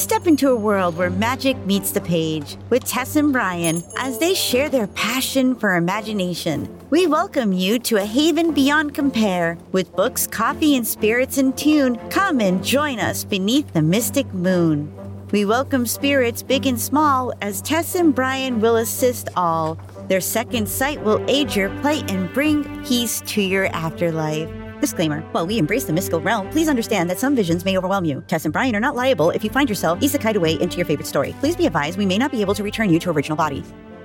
step into a world where magic meets the page with Tess and Brian as they share their passion for imagination. We welcome you to a haven beyond compare. With books, coffee, and spirits in tune, come and join us beneath the mystic moon. We welcome spirits big and small as Tess and Brian will assist all. Their second sight will aid your plight and bring peace to your afterlife. Disclaimer, while we embrace the mystical realm, please understand that some visions may overwhelm you. Tess and Brian are not liable if you find yourself isekai'd away into your favorite story. Please be advised we may not be able to return you to original body.